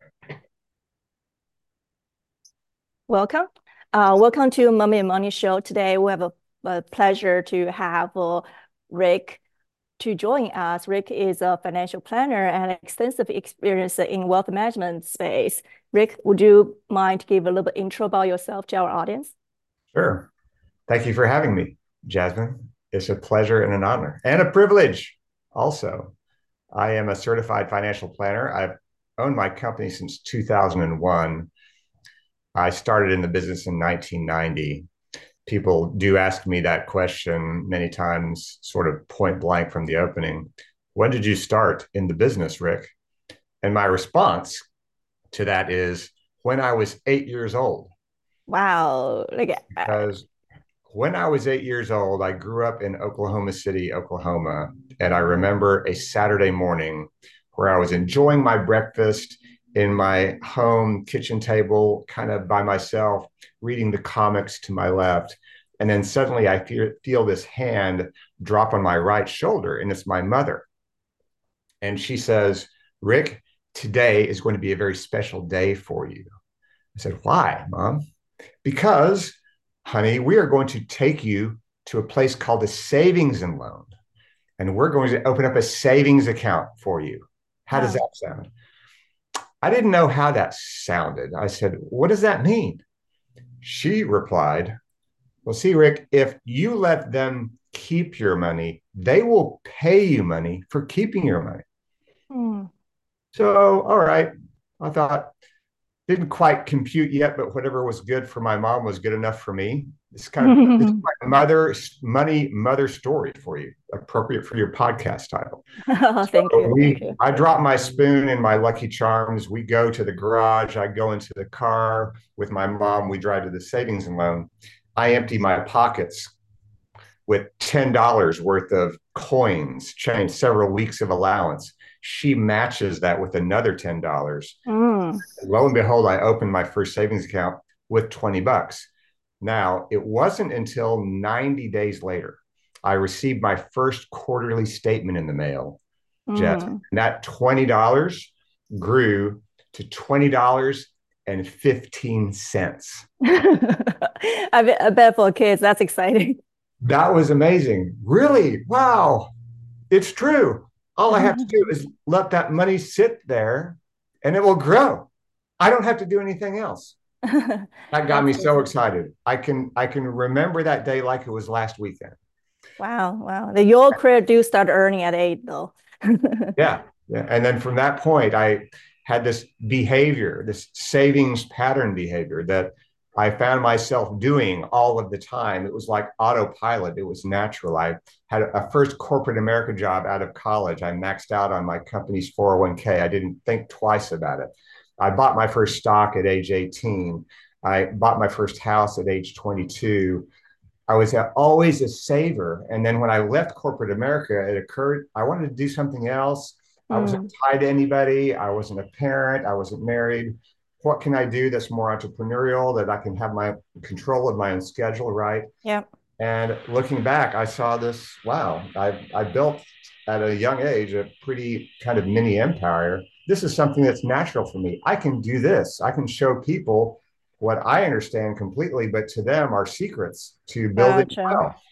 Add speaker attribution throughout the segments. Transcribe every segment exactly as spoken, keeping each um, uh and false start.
Speaker 1: Welcome. Uh, welcome to Mommy and Money Show. Today we have a, a pleasure to have uh, Rick to join us. Rick is a financial planner and extensive experience in wealth management space. Rick, would you mind to give a little bit intro about yourself to our audience?
Speaker 2: Sure. Thank you for having me, Jasmine. It's a pleasure and an honor and a privilege also. I am a certified financial planner. I've owned my company since two thousand one. I started in the business in nineteen ninety. People do ask me that question many times, sort of point blank from the opening. When did you start in the business, Rick? And my response to that is when I was eight years old.
Speaker 1: Wow. Like, uh,
Speaker 2: Because when I was eight years old, I grew up in Oklahoma City, Oklahoma. And I remember a Saturday morning where I was enjoying my breakfast in my home kitchen table, kind of by myself, reading the comics to my left. And then suddenly I feel, feel this hand drop on my right shoulder, and it's my mother. And she says, Rick, today is going to be a very special day for you. I said, why, Mom? Because, honey, we are going to take you to a place called a savings and loan, and we're going to open up a savings account for you. How does
Speaker 1: wow.
Speaker 2: that sound? I didn't know how that sounded. I said, what does that mean? She replied, well, see, Rick, if you let them keep your money, they will pay you money for keeping your money.
Speaker 1: Hmm.
Speaker 2: So, all right. I thought, didn't quite compute yet, but whatever was good for my mom was good enough for me. It's kind of this is my mother money mother story for you, appropriate for your podcast title.
Speaker 1: Oh, thank
Speaker 2: So
Speaker 1: you. Thank
Speaker 2: we,
Speaker 1: you.
Speaker 2: I drop my spoon in my Lucky Charms. We go to the garage. I go into the car with my mom. We drive to the savings and loan. I empty my pockets with ten dollars worth of coins, change, several weeks of allowance. She matches that with another ten dollars.
Speaker 1: Mm.
Speaker 2: Lo and behold, I opened my first savings account with twenty bucks. Now, it wasn't until ninety days later I received my first quarterly statement in the mail, Jess.
Speaker 1: Mm.
Speaker 2: And that twenty dollars grew to twenty dollars and fifteen cents.
Speaker 1: I bet, I bet for kids, that's exciting.
Speaker 2: That was amazing. Really? Wow. It's true. All I have to do is let that money sit there and it will grow. I don't have to do anything else. That got me
Speaker 1: That's
Speaker 2: so
Speaker 1: awesome.
Speaker 2: excited. I can I can remember that day like it was last weekend.
Speaker 1: Wow, wow. The your career do start earning at eight though.
Speaker 2: Yeah. Yeah. And then from that point, I had this behavior, this savings pattern behavior that I found myself doing all of the time. It was like autopilot. It was natural. I had a first corporate America job out of college. I maxed out on my company's four oh one k. I didn't think twice about it. I bought my first stock at age eighteen. I bought my first house at age twenty-two. I was always a saver. And then when I left corporate America, it occurred I wanted to do something else. I wasn't
Speaker 1: Mm,
Speaker 2: tied to anybody. I wasn't a parent. I wasn't married. What can I do that's more entrepreneurial, that I can have my control of my own schedule, right?
Speaker 1: yeah.
Speaker 2: And looking back, I saw this wow, I, I built at a young age a pretty kind of mini empire. This is something that's natural for me. I can do this. I can show people what I understand completely, but to them are secrets to building
Speaker 1: Gotcha.
Speaker 2: wealth.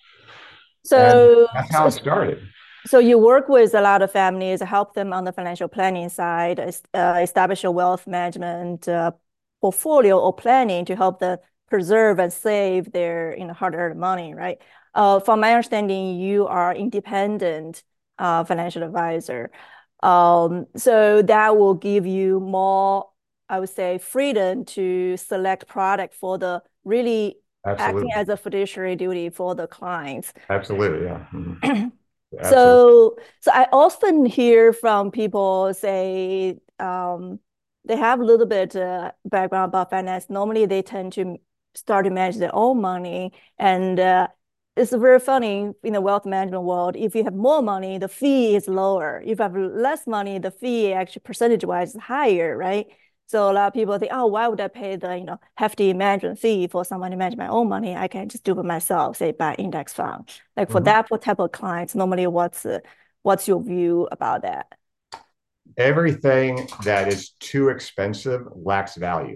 Speaker 2: And
Speaker 1: So,
Speaker 2: that's how
Speaker 1: so,
Speaker 2: it started.
Speaker 1: so you work with a lot of families, help them on the financial planning side, es- uh, establish a wealth management uh, portfolio or planning to help them preserve and save their, you know, hard-earned money, right? Uh, from my understanding, you are independent uh, financial advisor. Um, so that will give you more, I would say, freedom to select product for the really acting
Speaker 2: Absolutely.
Speaker 1: as a fiduciary duty for the clients.
Speaker 2: Absolutely. Yeah. Mhm. Absolutely.
Speaker 1: So, so I often hear from people say um, they have a little bit uh, background about finance. Normally, they tend to start to manage their own money, and uh, it's very funny in the wealth management world. If you have more money, the fee is lower. If you have less money, the fee actually percentage-wise is higher, right? So a lot of people think, oh, why would I pay the, you know, hefty management fee for someone to manage my own money? I can just do it myself, say buy index fund. Like for
Speaker 2: Mhm.
Speaker 1: that type of clients, normally what's uh, what's your view about that?
Speaker 2: everything that is too expensive lacks value.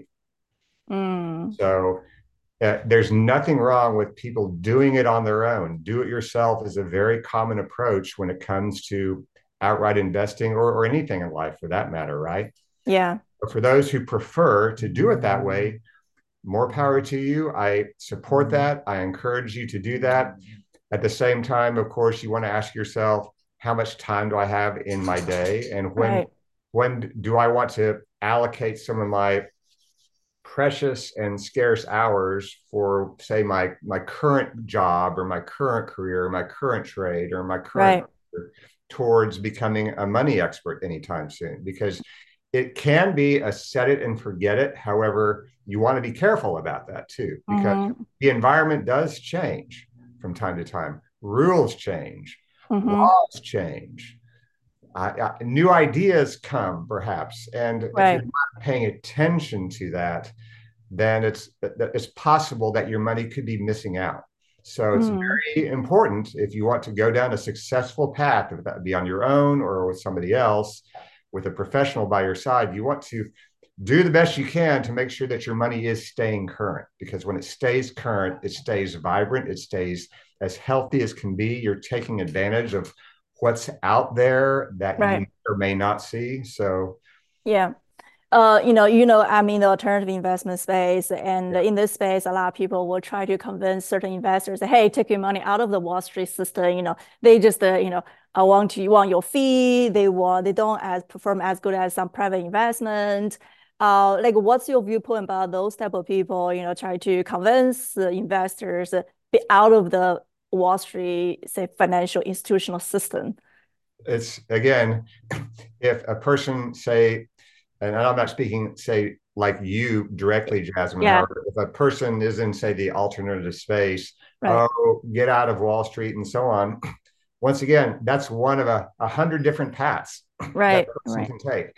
Speaker 1: Mm,
Speaker 2: So uh, there's nothing wrong with people doing it on their own. Do it yourself is a very common approach when it comes to outright investing or, or anything in life for that matter, right?
Speaker 1: yeah,
Speaker 2: But for those who prefer to do it that way, more power to you. I support that. I encourage you to do that. At the same time, of course, you want to ask yourself, how much time do I have in my day? And when
Speaker 1: right,
Speaker 2: when do I want to allocate some of my precious and scarce hours for, say, my my current job or my current career, my current trade, or my current
Speaker 1: right.
Speaker 2: career towards becoming a money expert anytime soon? Because it can be a set it and forget it. However, you want to be careful about that too, because
Speaker 1: Mm-hmm,
Speaker 2: the environment does change from time to time. Rules change,
Speaker 1: mm-hmm,
Speaker 2: laws change, uh, new ideas come perhaps. And if you're
Speaker 1: right.
Speaker 2: not paying attention to that, then it's it's possible that your money could be missing out. So it's
Speaker 1: Mm,
Speaker 2: very important if you want to go down a successful path, if that be on your own or with somebody else, with a professional by your side, you want to do the best you can to make sure that your money is staying current. Because when it stays current, it stays vibrant, it stays as healthy as can be. You're taking advantage of what's out there that you may
Speaker 1: right.
Speaker 2: or may not see. So,
Speaker 1: Yeah. Uh, you know, you know, I'm in the alternative investment space, and
Speaker 2: yeah,
Speaker 1: in this space, a lot of people will try to convince certain investors, hey, take your money out of the Wall Street system. You know, they just, uh, you know, I want to, you want your fee. They want, they don't as perform as good as some private investment. Uh, like, what's your viewpoint about those type of people? You know, try to convince the investors uh, be out of the Wall Street, say, financial institutional system.
Speaker 2: it's again, if a person say, and I'm not speaking, say, like you directly, Jasmine.
Speaker 1: Yeah,
Speaker 2: However, if a person is in, say, the alternative space,
Speaker 1: right,
Speaker 2: oh, get out of Wall Street and so on. Once again, that's one of a, a hundred different paths that
Speaker 1: right,
Speaker 2: person
Speaker 1: right.
Speaker 2: can take.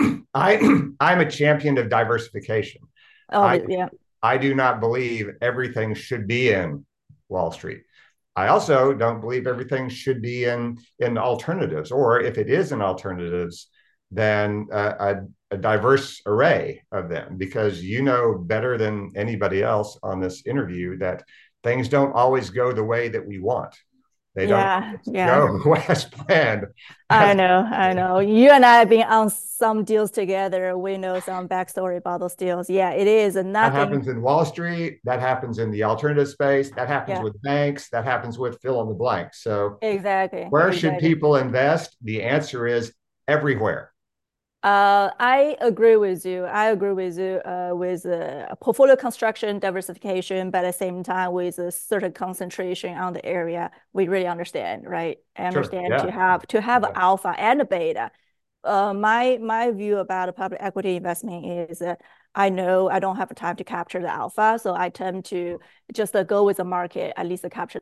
Speaker 2: I I'm a champion of diversification. I
Speaker 1: Obviously, yeah,
Speaker 2: I do not believe everything should be in Wall Street. I also don't believe everything should be in in alternatives, or if it is in alternatives, then uh, a, a diverse array of them, because you know better than anybody else on this interview that things don't always go the way that we want. They don't
Speaker 1: yeah, yeah.
Speaker 2: go as planned.
Speaker 1: I
Speaker 2: As
Speaker 1: know, I know. You and I have been on some deals together. We know some backstory about those deals. Yeah, it is
Speaker 2: that
Speaker 1: nothing.
Speaker 2: happens in Wall Street, that happens in the alternative space, that happens
Speaker 1: Yeah,
Speaker 2: with banks, that happens with fill in the blank. So
Speaker 1: exactly,
Speaker 2: where should
Speaker 1: exactly.
Speaker 2: people invest? The answer is everywhere.
Speaker 1: Uh, I agree with you. I agree with you uh, with uh, portfolio construction, diversification, but at the same time with a certain concentration on the area we really understand, right? I
Speaker 2: Sure.
Speaker 1: understand to
Speaker 2: Yeah.
Speaker 1: have to have
Speaker 2: Yeah.
Speaker 1: alpha and beta. Uh, my my view about a public equity investment is uh, I know I don't have time to capture the alpha, so I tend to just uh, go with the market, at least to capture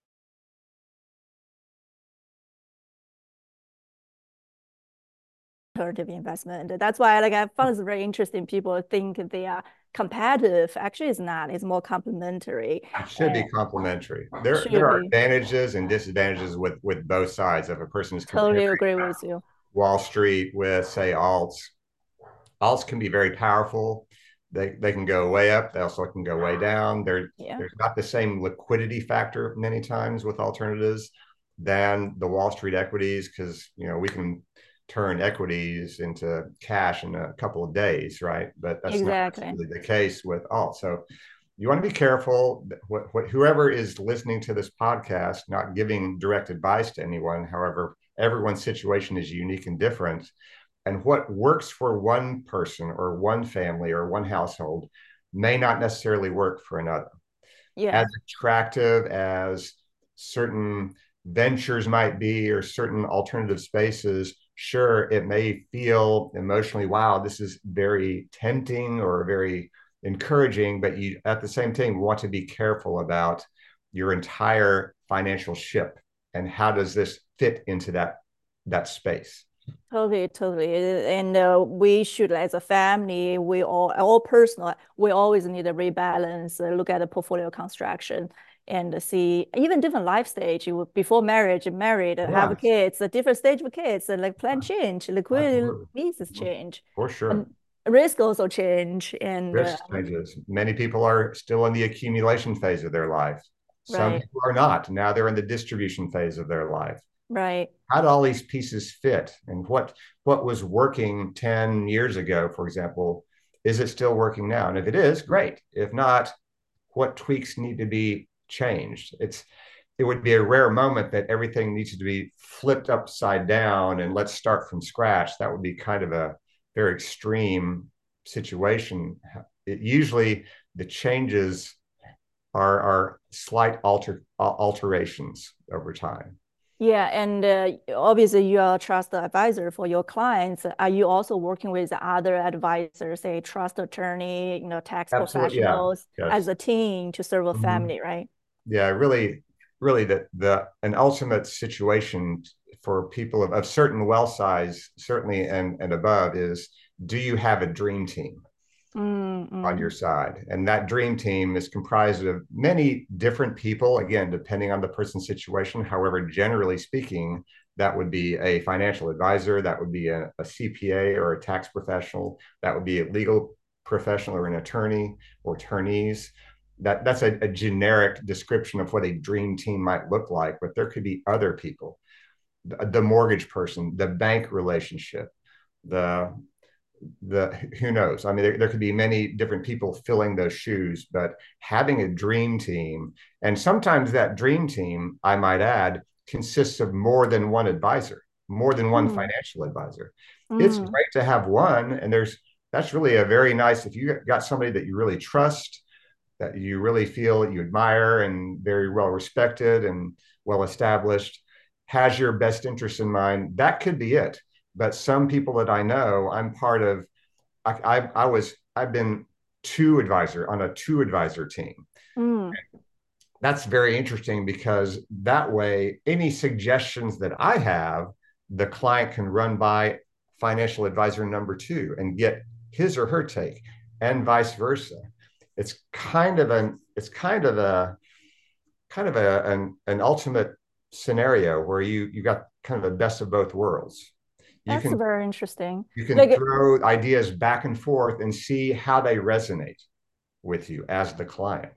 Speaker 1: alternative investment. That's why like I found it's very interesting. People think they are competitive. Actually, it's not. It's more complementary.
Speaker 2: It should be
Speaker 1: And
Speaker 2: complementary. There, there
Speaker 1: should
Speaker 2: are
Speaker 1: be.
Speaker 2: advantages and disadvantages with with both sides. If a person is comparing
Speaker 1: Totally agree with you.
Speaker 2: Wall Street with, say, alts, alts can be very powerful. They they can go way up. They also can go way down. There,
Speaker 1: Yeah,
Speaker 2: there's not the same liquidity factor many times with alternatives than the Wall Street equities, because you know we can turn equities into cash in a couple of days, right? But that's not
Speaker 1: exactly.
Speaker 2: necessarily the case with alts. So you want to be careful. What, what, whoever is listening to this podcast, not giving direct advice to anyone. However, everyone's situation is unique and different. And what works for one person or one family or one household may not necessarily work for another. As
Speaker 1: Yeah.
Speaker 2: attractive as certain ventures might be or certain alternative spaces, sure, it may feel emotionally, wow, this is very tempting or very encouraging, but you at the same time want to be careful about your entire financial ship and how does this fit into that that space.
Speaker 1: Totally, totally. And uh, we should, as a family, we all, all personal, we always need to rebalance, uh, look at the portfolio construction. and see even different life stage. You would- before marriage, married, have
Speaker 2: Yes,
Speaker 1: kids, a different stage of kids, and like plan change, liquidity
Speaker 2: absolutely.
Speaker 1: needs change,
Speaker 2: For
Speaker 1: and
Speaker 2: sure.
Speaker 1: risk also change. And
Speaker 2: Risk
Speaker 1: um,
Speaker 2: changes. Many people are still in the accumulation phase of their life. Some
Speaker 1: right,
Speaker 2: people are not. Now they're in the distribution phase of their life.
Speaker 1: right.
Speaker 2: How do all these pieces fit? And what what was working ten years ago, for example, is it still working now? And if it is, great. If not, what tweaks need to be changed? It's it would be a rare moment that everything needs to be flipped upside down and let's start from scratch. That would be kind of a very extreme situation. It, usually the changes are, are slight alter, alterations over time.
Speaker 1: Yeah, and uh, obviously you are a trust advisor for your clients. Are you also working with other advisors, say trust attorney, you know, tax
Speaker 2: Absolutely. Yeah.
Speaker 1: professionals as
Speaker 2: Yes.
Speaker 1: a team to serve a
Speaker 2: Mm-hmm.
Speaker 1: family, right?
Speaker 2: Yeah, really, really the the an ultimate situation for people of, of certain wealth size, certainly and and above, is do you have a dream team on
Speaker 1: Mm-hmm.
Speaker 2: your side? And that dream team is comprised of many different people, again, depending on the person's situation. However, generally speaking, that would be a financial advisor, that would be a, a C P A or a tax professional, that would be a legal professional or an attorney or attorneys. That, that's a, a generic description of what a dream team might look like, but there could be other people, the, the mortgage person, the bank relationship, the the who knows? I mean, there, there could be many different people filling those shoes, but having a dream team, and sometimes that dream team, I might add, consists of more than one advisor, more than one
Speaker 1: Mm,
Speaker 2: financial advisor. It's
Speaker 1: mm,
Speaker 2: great to have one, and there's that's really a very nice if you got somebody that you really trust, that you really feel that you admire, and very well respected and well established, has your best interest in mind. That could be it. But some people that I know, I'm part of. I, I, I was I've been two advisor on a two advisor team.
Speaker 1: mm.
Speaker 2: That's very interesting because that way, any suggestions that I have, the client can run by financial advisor number two and get his or her take, and vice versa. It's kind of an it's kind of a kind of a an, an ultimate scenario where you you got kind of the best of both worlds. You
Speaker 1: That's
Speaker 2: can
Speaker 1: very interesting.
Speaker 2: you can
Speaker 1: Like,
Speaker 2: throw ideas back and forth and see how they resonate with you as the client.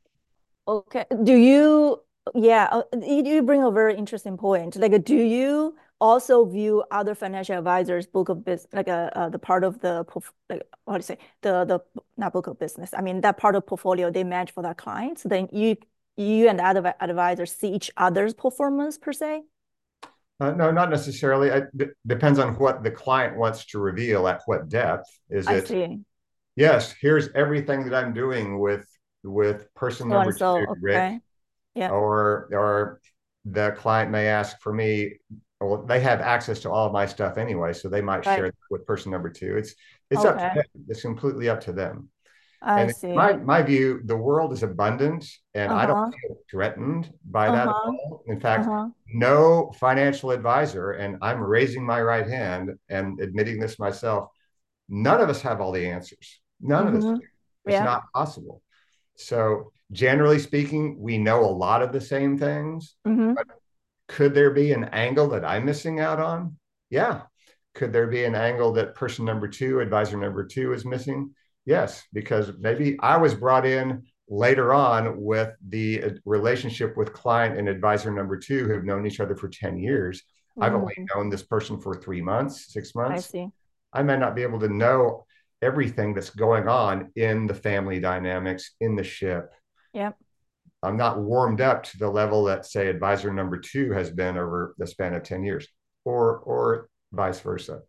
Speaker 1: okay, do you, yeah, uh, you, you bring a very interesting point. Like, do you also view other financial advisors' book of business, like uh, uh, the part of the, like, what do you say, the, the, not book of business, I mean, that part of portfolio they manage for their clients, then you, you and the other advisors see each other's performance per se?
Speaker 2: Uh, no, not necessarily. It d- depends on what the client wants to reveal at what depth. Is
Speaker 1: I
Speaker 2: it,
Speaker 1: see.
Speaker 2: yes, here's everything that I'm doing with with person
Speaker 1: So
Speaker 2: number
Speaker 1: and
Speaker 2: two,
Speaker 1: so,
Speaker 2: Rick,
Speaker 1: okay. Yeah,
Speaker 2: or or the client may ask for me. Well, they have access to all of my stuff anyway, so they might
Speaker 1: right.
Speaker 2: share with person number two. It's it's up to
Speaker 1: Okay.
Speaker 2: them. It's completely up to them.
Speaker 1: I
Speaker 2: And in my
Speaker 1: see.
Speaker 2: my view, the world is abundant, and I don't
Speaker 1: Uh-huh.
Speaker 2: feel threatened by that at
Speaker 1: Uh-huh.
Speaker 2: all. In fact,
Speaker 1: Uh-huh.
Speaker 2: no financial advisor, and I'm raising my right hand and admitting this myself, none of us have all the answers. None of us
Speaker 1: Mm-hmm.
Speaker 2: do. It's
Speaker 1: Yeah.
Speaker 2: not possible. So, generally speaking, we know a lot of the same things.
Speaker 1: Mm-hmm.
Speaker 2: But could there be an angle that I'm missing out on? Yeah. Could there be an angle that person number two, advisor number two, is missing? Yes, because maybe I was brought in later on with the relationship with client and advisor number two who have known each other for ten years. I've only
Speaker 1: Mm,
Speaker 2: known this person for three months, six
Speaker 1: I
Speaker 2: months.
Speaker 1: see.
Speaker 2: I may not be able to know everything that's going on in the family dynamics, in the ship.
Speaker 1: Yep.
Speaker 2: I'm not warmed up to the level that, say, advisor number two has been over the span of ten years, or or vice versa.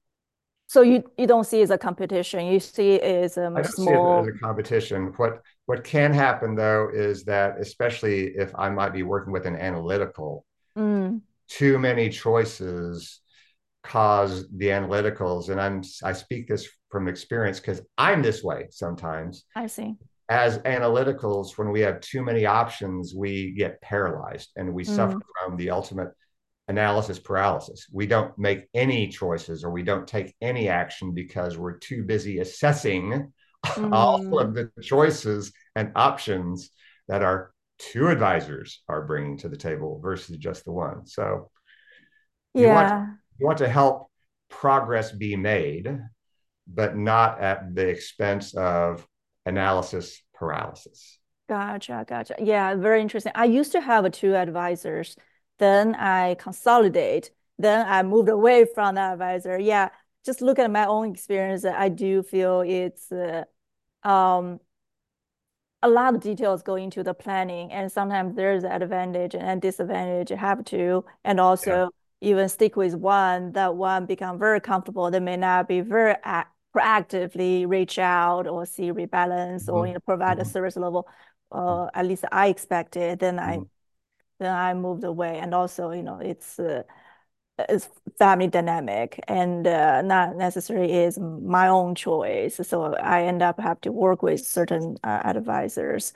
Speaker 1: So you you don't see it as a competition. You see it as
Speaker 2: I
Speaker 1: um
Speaker 2: don't see it as
Speaker 1: small.
Speaker 2: a competition. What what can happen though is that, especially if I might be working with an analytical,
Speaker 1: Mm,
Speaker 2: too many choices cause the analyticals, and I'm I speak this from experience because I'm this way sometimes.
Speaker 1: I see.
Speaker 2: As analyticals, when we have too many options, we get paralyzed and we suffer
Speaker 1: Mm,
Speaker 2: from the ultimate analysis paralysis. We don't make any choices or we don't take any action because we're too busy assessing all
Speaker 1: mm,
Speaker 2: of the choices and options that are two advisors are bringing to the table versus just the one. So you want
Speaker 1: Yeah.
Speaker 2: you want to help progress be made, but not at the expense of analysis paralysis.
Speaker 1: Gotcha, gotcha. Yeah, very interesting. I used to have two advisors. Then I consolidate. Then I moved away from that advisor. Yeah, just look at my own experience. I do feel it's uh, um a lot of details go into the planning, and sometimes there's advantage and disadvantage. You have to, and
Speaker 2: Yeah.
Speaker 1: also even stick with one. That one become very comfortable. They may not be very act proactively reach out or see rebalance or you
Speaker 2: Mhm.
Speaker 1: know provide a
Speaker 2: Mhm.
Speaker 1: service level. Uh, at least I expected. Then I
Speaker 2: Mhm.
Speaker 1: then I moved away, and also you know it's. Uh, it's family dynamic and uh, not necessarily is my own choice. So I end up have to work with certain uh, advisors.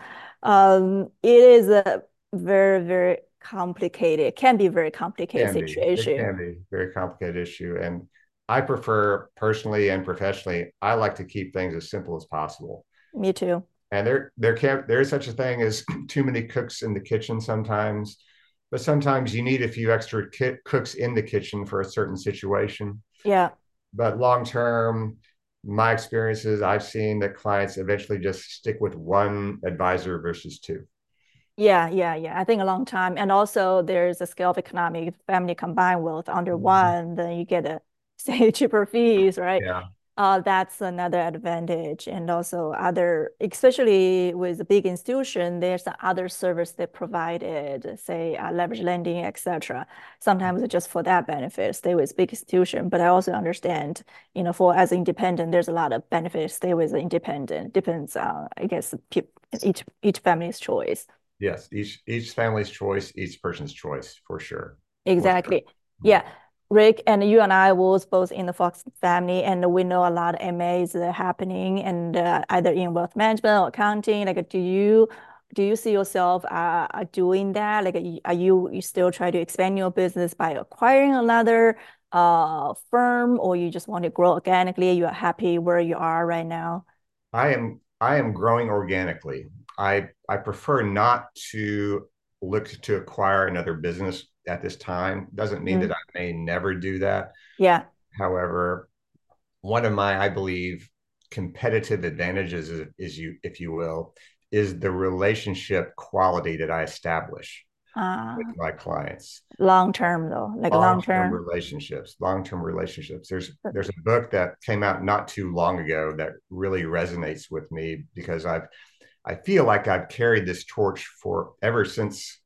Speaker 1: Um, it is a very, very complicated, can be very complicated
Speaker 2: Can be. It
Speaker 1: situation.
Speaker 2: can be a very complicated issue. And I prefer personally and professionally, I like to keep things as simple as possible.
Speaker 1: Me too.
Speaker 2: And there there can't there is such a thing as too many cooks in the kitchen sometimes, but sometimes you need a few extra ki- cooks in the kitchen for a certain situation.
Speaker 1: Yeah.
Speaker 2: But long term, my experiences, I've seen that clients eventually just stick with one advisor versus two.
Speaker 1: Yeah, yeah, yeah. I think a long time. And also there's a scale of economic family combined wealth under one, then you get a say cheaper fees, right?
Speaker 2: Yeah.
Speaker 1: Uh, that's another advantage. And also other, especially with a big institution, there's other service they provided, say uh, leverage lending, et cetera. Sometimes it's just for that benefit, stay with big institution. But I also understand, you know, for as independent, there's a lot of benefits. Stay with the independent. Depends on, I guess, each each family's choice.
Speaker 2: Yes. Each each family's choice, each person's choice, for sure. For sure.
Speaker 1: Exactly. Yeah. Rick and you and I was both in the Fox family, and we know a lot of M As that are happening, and uh, either in wealth management or accounting. Like, do you do you see yourself uh, uh, doing that? Like, are you you still try to expand your business by acquiring another uh firm, or you just want to grow organically? You are happy where you are right now?
Speaker 2: I am I am growing organically. I I prefer not to look to acquire another business at this time. Doesn't mean that
Speaker 1: Mm.
Speaker 2: I may never do that.
Speaker 1: Yeah.
Speaker 2: However, one of my, I believe, competitive advantages is, is you, if you will, is the relationship quality that I establish with
Speaker 1: Uh,
Speaker 2: my clients.
Speaker 1: long term though, like long
Speaker 2: Long-term
Speaker 1: term.
Speaker 2: relationships, long-term relationships. There's there's a book that came out not too long ago that really resonates with me because I've I feel like I've carried this torch for ever since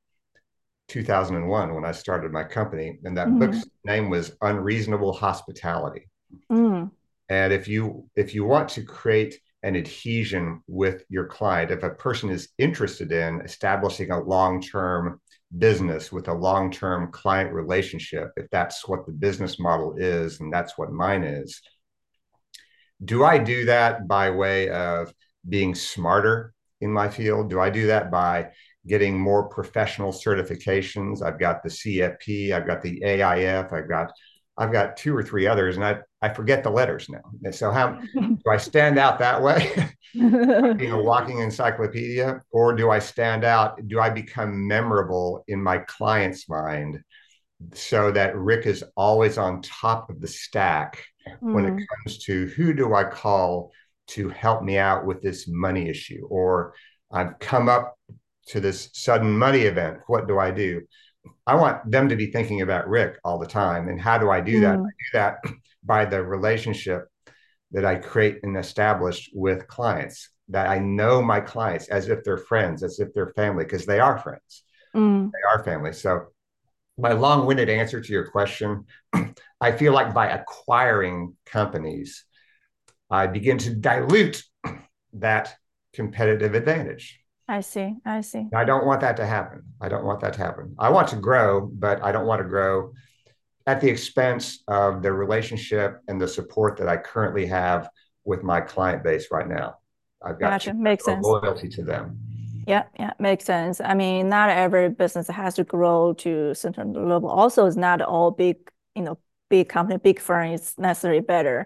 Speaker 2: two thousand one when I started my company. And that
Speaker 1: Mm.
Speaker 2: book's name was Unreasonable Hospitality.
Speaker 1: Mm.
Speaker 2: And if you if you want to create an adhesion with your client, if a person is interested in establishing a long-term business with a long-term client relationship, if that's what the business model is, and that's what mine is, do I do that by way of being smarter in my field? Do I do that by getting more professional certifications? I've got the C F P, I've got the A I F, I've got I've got two or three others, and I I forget the letters now. And so how do I stand out that way? Being a walking encyclopedia, or do I stand out? Do I become memorable in my client's mind so that Rick is always on top of the stack when it
Speaker 1: Mm.
Speaker 2: comes to who do I call to help me out with this money issue? Or I've come up to this sudden money event. What do I do? I want them to be thinking about Rick all the time. And how do I do that? I
Speaker 1: Mm.
Speaker 2: do that by the relationship that I create and establish with clients, that I know my clients as if they're friends, as if they're family, because they are friends,
Speaker 1: Mm.
Speaker 2: they are family. So my long-winded answer to your question, I feel like by acquiring companies, I begin to dilute that competitive advantage.
Speaker 1: I see. I see.
Speaker 2: I don't want that to happen. I don't want that to happen. I want to grow, but I don't want to grow at the expense of the relationship and the support that I currently have with my client base right now. I've got too
Speaker 1: Gotcha.
Speaker 2: much
Speaker 1: Makes
Speaker 2: of a
Speaker 1: sense.
Speaker 2: loyalty to them.
Speaker 1: Yeah, yeah, makes sense. I mean, not every business has to grow to a certain level. Also, it's not all big, you know, big company, big firm is necessarily better.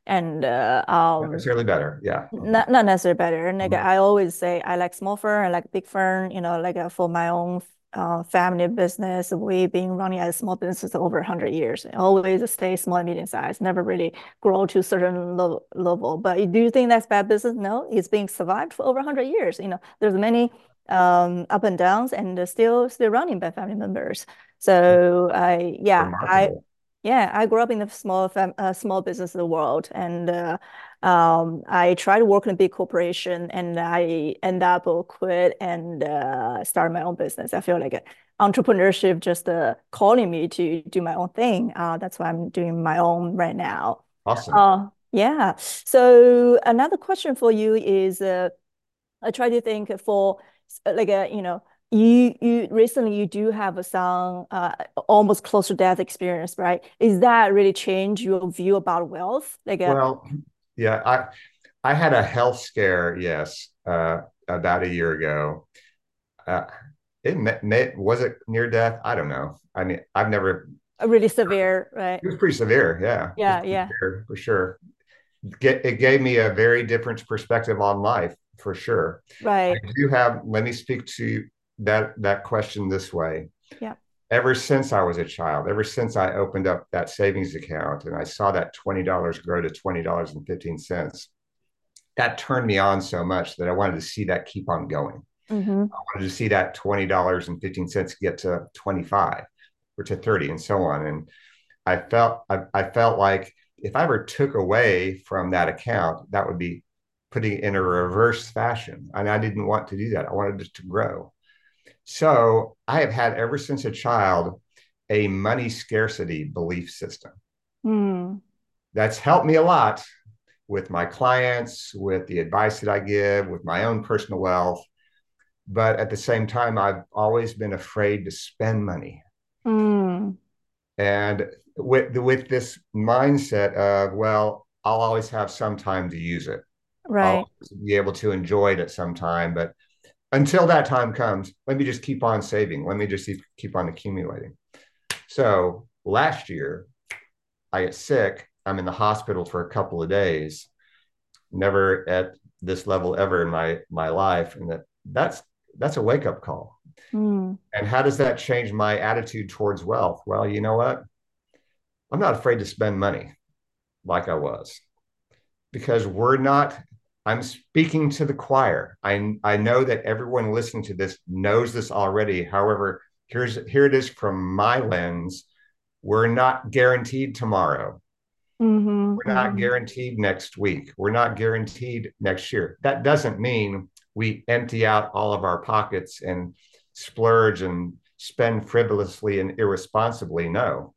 Speaker 1: and uh,
Speaker 2: Not
Speaker 1: um,
Speaker 2: necessarily better. Yeah. Mhm.
Speaker 1: not not necessarily better. And like
Speaker 2: Mhm.
Speaker 1: I always say, I like small firm, I like big firm. You know, like uh, for my own uh, family business, we've been running as a small business over one hundred years. It always stay small and medium size, never really grow to a certain level, level. But do you think that's bad business? No, it's being survived for over one hundred years. You know, there's many um, up and downs, and still still running by family members. So I, yeah, I,
Speaker 2: Remarkable.
Speaker 1: yeah, I grew up in the small fam uh, small business world, and uh, um, I tried to work in a big corporation, and I end up quit and uh, start my own business. I feel like entrepreneurship just uh, calling me to do my own thing. Uh, that's why I'm doing my own right now.
Speaker 2: Awesome.
Speaker 1: Uh, yeah. So another question for you is, uh, I try to think for uh, like a, you know, you you recently you do have some uh, almost close to death experience, right? Is that really change your view about wealth? Like a
Speaker 2: Well, yeah, I I had a health scare, yes, uh, about a year ago. Uh, it may, may, was it near death? I don't know. I mean, I've never.
Speaker 1: a really severe, right?
Speaker 2: It was pretty severe. Yeah, it was
Speaker 1: Yeah,
Speaker 2: pretty
Speaker 1: yeah,
Speaker 2: severe for sure. Get, it gave me a very different perspective on life for sure. I
Speaker 1: right.
Speaker 2: do have. Let me speak to that that question this way.
Speaker 1: Yeah.
Speaker 2: Ever since I was a child, ever since I opened up that savings account and I saw that twenty dollars grow to twenty dollars and fifteen cents, that turned me on so much that I wanted to see that keep on going.
Speaker 1: Mm-hmm.
Speaker 2: I wanted to see that twenty dollars and fifteen cents get to twenty-five or to thirty and so on. And I felt I, I felt like if I ever took away from that account, that would be putting it in a reverse fashion. And I didn't want to do that. I wanted it to grow. So I have had ever since a child a money scarcity belief system.
Speaker 1: Mm,
Speaker 2: That's helped me a lot with my clients, with the advice that I give, with my own personal wealth. But at the same time, I've always been afraid to spend money.
Speaker 1: mm,
Speaker 2: And with, with this mindset of, well, I'll always have some time to use it. I'll
Speaker 1: right.
Speaker 2: be able to enjoy it at some time. But until that time comes, let me just keep on saving. Let me just keep on accumulating. So last year, I get sick. I'm in the hospital for a couple of days, never at this level ever in my my life, and that that's that's a wake up call.
Speaker 1: Mm,
Speaker 2: And how does that change my attitude towards wealth? Well, you know what? I'm not afraid to spend money like I was because we're not. I'm speaking to the choir. I I know that everyone listening to this knows this already. However, here's here it is from my lens. We're not guaranteed tomorrow.
Speaker 1: mm-hmm,
Speaker 2: We're not
Speaker 1: mm-hmm.
Speaker 2: guaranteed next week. We're not guaranteed next year. That doesn't mean we empty out all of our pockets and splurge and spend frivolously and irresponsibly. No,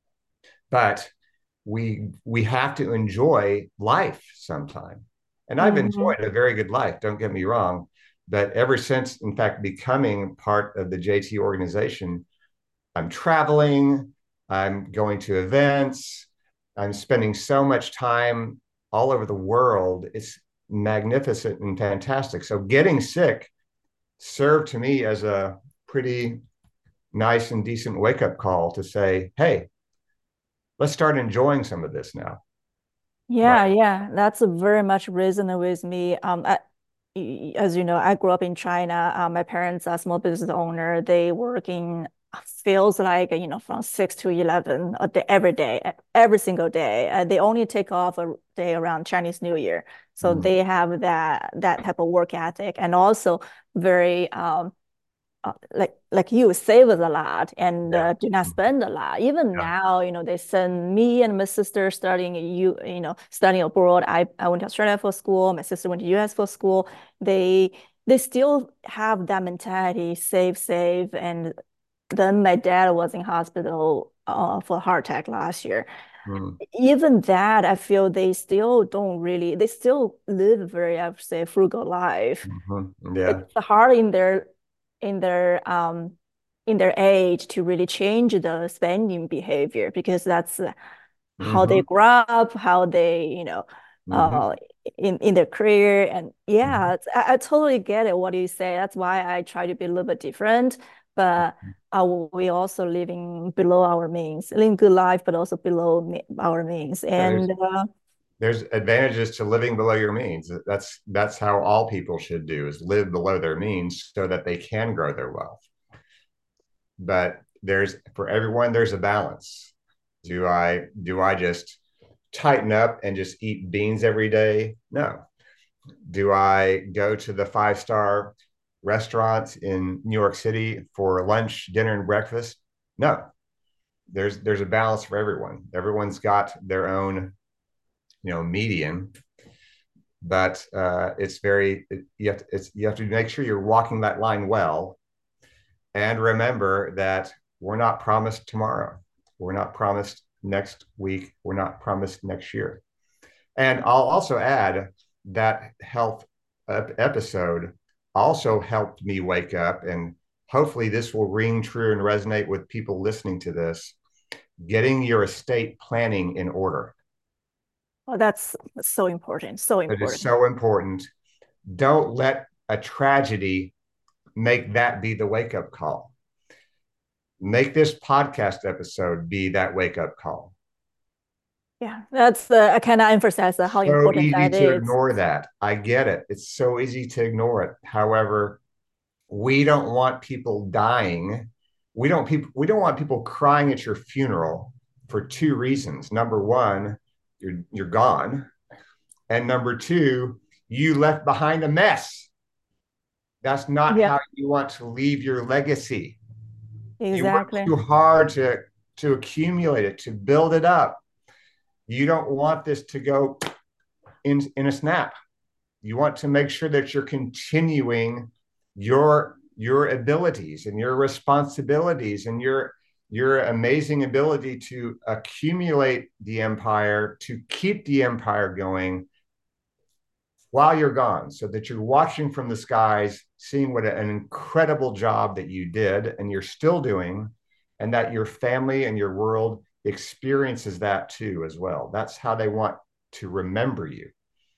Speaker 2: but we we have to enjoy life sometime. And I've
Speaker 1: Mm-hmm.
Speaker 2: enjoyed a very good life. Don't get me wrong, but ever since, in fact, becoming part of the J T organization, I'm traveling, I'm going to events, I'm spending so much time all over the world. It's magnificent and fantastic. So getting sick served to me as a pretty nice and decent wake up call to say, hey, let's start enjoying some of this now. Right.
Speaker 1: Yeah, yeah, that's very much resonating with me. Um, I, y- as you know, I grew up in China. Uh, my parents are small business owner. They work in feels like you know from six to eleven a day, every day, e- every single day. Uh, they only take off a day around Chinese New Year, so
Speaker 2: Mm,
Speaker 1: they have that that type of work ethic, and also very um uh, like like you save us a lot and
Speaker 2: yeah.
Speaker 1: uh, do not spend a lot. Even
Speaker 2: Yeah.
Speaker 1: now, you know, they send me and my sister studying you you know studying abroad. I I went to Australia for school. My sister went to U S for school. They they still have that mentality, save, save. And then my dad was in hospital uh, for heart attack last year.
Speaker 2: Mm,
Speaker 1: Even that, I feel they still don't really. They still live a very, I would say, frugal life.
Speaker 2: mhm, yeah.
Speaker 1: It's hard in their in their um in their age to really change the spending behavior because that's uh, how they
Speaker 2: Hmm.
Speaker 1: grow up, how they, you know,
Speaker 2: Hmm.
Speaker 1: uh in in their career. And
Speaker 2: Hmm.
Speaker 1: yeah, it's, I, I totally get it what you say. That's why I try to be a little bit different. But uh, we also living below our means, living good life, but also below me, our means.
Speaker 2: There's
Speaker 1: And uh,
Speaker 2: there's advantages to living below your means. That's that's how all people should do, is live below their means so that they can grow their wealth. But there's for everyone there's a balance. Do I do I just tighten up and just eat beans every day? No. Do I go to the five star restaurants in New York City for lunch, dinner, and breakfast? No. There's there's a balance for everyone. Everyone's got their own, you know, median, but uh, it's very you have to, it's you have to make sure you're walking that line well, and remember that we're not promised tomorrow. We're not promised next week. We're not promised next year. And I'll also add that health episode also helped me wake up, and hopefully this will ring true and resonate with people listening to this. Getting your estate planning in order.
Speaker 1: Oh, that's so important. So
Speaker 2: It is
Speaker 1: important.
Speaker 2: so important. Don't let a tragedy make that be the wake up call. Make this podcast episode be that wake up call.
Speaker 1: Yeah, that's the I kind of emphasize how
Speaker 2: So
Speaker 1: important
Speaker 2: easy
Speaker 1: that
Speaker 2: to
Speaker 1: is.
Speaker 2: ignore that. I get it. It's so easy to ignore it. However, we don't want people dying. We don't people we don't want people crying at your funeral for two reasons. Number one, you're you're gone. And number two, you left behind a mess. That's not
Speaker 1: Yeah,
Speaker 2: how you want to leave your legacy. You work
Speaker 1: exactly.
Speaker 2: too hard to, to accumulate it, to build it up. You don't want this to go in, in a snap. You want to make sure that you're continuing your your abilities and your responsibilities and your your amazing ability to accumulate the empire, to keep the empire going while you're gone, so that you're watching from the skies, seeing what an incredible job that you did and you're still doing, and that your family and your world experiences that too as well. That's how they want to remember you.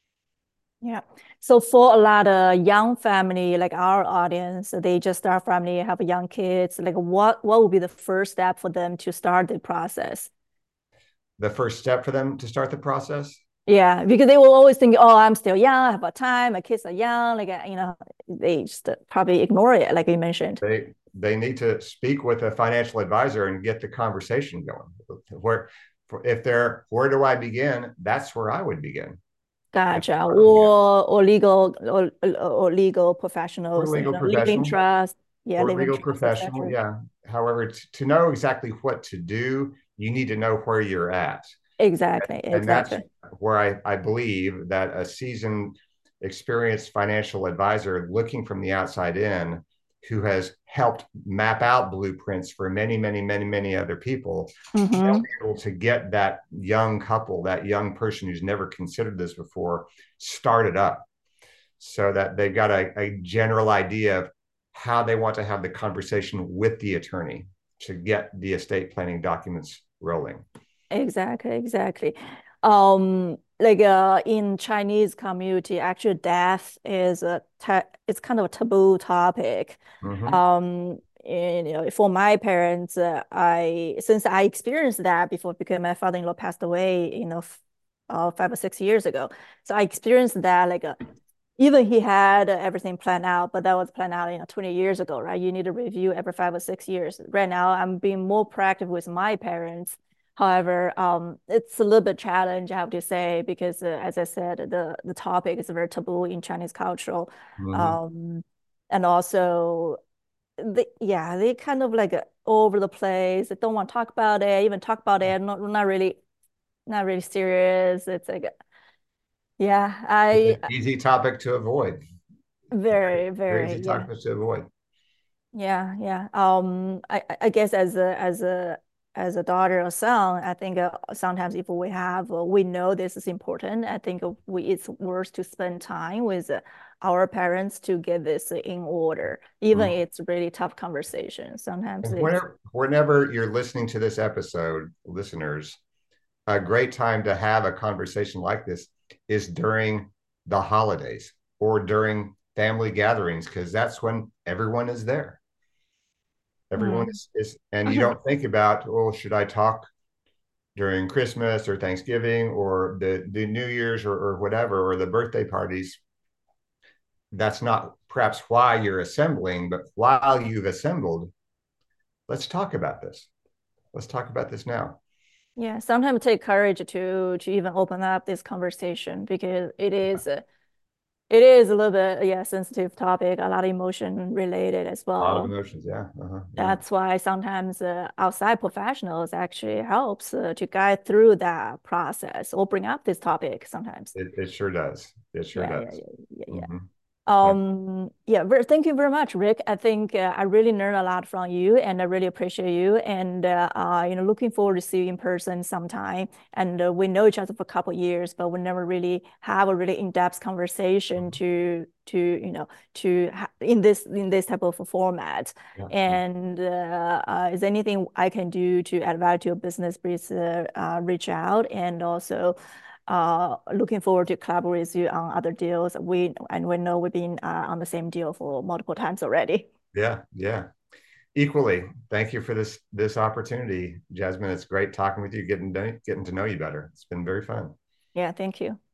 Speaker 1: Yeah. So for a lot of young family, like our audience, they just start family, have young kids. Like what what would be the first step for them to start the process?
Speaker 2: The first step for them to start the process,
Speaker 1: Yeah, because they will always think, oh, I'm still young, I have a time, my kids are young, like uh, you know, they just probably ignore it, like you mentioned.
Speaker 2: they they need to speak with a financial advisor and get the conversation going. Where if they're where do I begin? That's where I would begin. That's
Speaker 1: Gotcha.
Speaker 2: where I would begin.
Speaker 1: Or or legal or or legal
Speaker 2: Or
Speaker 1: professionals, you
Speaker 2: legal
Speaker 1: know, living
Speaker 2: professional,
Speaker 1: trust, yeah,
Speaker 2: or
Speaker 1: living
Speaker 2: legal
Speaker 1: trust,
Speaker 2: professional,
Speaker 1: et cetera.
Speaker 2: yeah. However, t- to know exactly what to do, you need to know where you're at.
Speaker 1: Exactly,
Speaker 2: And that's
Speaker 1: exactly.
Speaker 2: where I, I believe that a seasoned, experienced financial advisor looking from the outside in, who has helped map out blueprints for many, many, many, many other people, they'll
Speaker 1: Mm-hmm.
Speaker 2: be able to get that young couple, that young person who's never considered this before, started up, so that they've got a, a general idea of how they want to have the conversation with the attorney to get the estate planning documents rolling.
Speaker 1: Exactly, exactly. Um, like uh, in Chinese community, actually, death is a ta it's kind of a taboo topic.
Speaker 2: Mm-hmm.
Speaker 1: Um, and, you know, for my parents, uh, I since I experienced that before because my father-in-law passed away, you know, f uh, five or six years ago. So I experienced that like uh, even he had everything planned out, but that was planned out, you know, twenty years ago, right? You need to review every five or six years. Right now, I'm being more proactive with my parents. However, um, it's a little bit challenge, I have to say, because uh, as I said, the the topic is very taboo in Chinese cultural,
Speaker 2: Mm-hmm.
Speaker 1: um, and also, they, yeah, they kind of like uh, all over the place. They don't want to talk about it, even talk about it, not not really, not really serious. It's like, yeah,
Speaker 2: It's
Speaker 1: I
Speaker 2: an easy topic to avoid. Very,
Speaker 1: very,
Speaker 2: very
Speaker 1: very,
Speaker 2: easy
Speaker 1: yeah.
Speaker 2: topic to avoid.
Speaker 1: Yeah, yeah. Um, I I guess as a as a as a daughter or son, I think uh, sometimes if we have uh, we know this is important. I think we it's worth to spend time with uh, our parents to get this in order. Even
Speaker 2: Mm-hmm.
Speaker 1: it's really tough conversation. Sometimes it's
Speaker 2: Whenever, whenever you're listening to this episode, listeners, a great time to have a conversation like this is during the holidays or during family gatherings, because that's when everyone is there. Everyone
Speaker 1: mm.
Speaker 2: is, is, and you don't think about, oh, should I talk during Christmas or Thanksgiving or the, the New Year's or, or whatever, or the birthday parties, that's not perhaps why you're assembling, but while you've assembled, let's talk about this. Let's talk about this now.
Speaker 1: Yeah, sometimes it takes courage to to even open up this conversation because it is uh, it is a little bit yeah sensitive topic, a lot of emotion related as
Speaker 2: A lot of
Speaker 1: well.
Speaker 2: emotions. Yeah. Uh-huh. Yeah.
Speaker 1: That's why sometimes uh, outside professionals actually helps uh, to guide through that process or bring up this topic sometimes.
Speaker 2: It, it sure does. It sure
Speaker 1: Yeah, yeah,
Speaker 2: does.
Speaker 1: yeah, yeah, yeah.
Speaker 2: Mm-hmm. Yeah.
Speaker 1: Um, yeah, ver thank you very much, Rick. I think uh, I really learned a lot from you, and I really appreciate you. And uh, uh, you know, looking forward to see you in person sometime. And uh, we know each other for a couple of years, but we never really have a really in-depth conversation
Speaker 2: Mhm.
Speaker 1: to to you know to ha in this in this type of a format.
Speaker 2: Yeah.
Speaker 1: And uh, uh, is there anything I can do to add value to your business? Please uh, uh, reach out. And also uh, looking forward to collaborate with you on other deals. We and we know we've been uh, on the same deal for multiple times already.
Speaker 2: Yeah. Yeah. Equally. Thank you for this this opportunity, Jasmine. It's great talking with you, getting getting to know you better. It's been very fun.
Speaker 1: Yeah, thank you.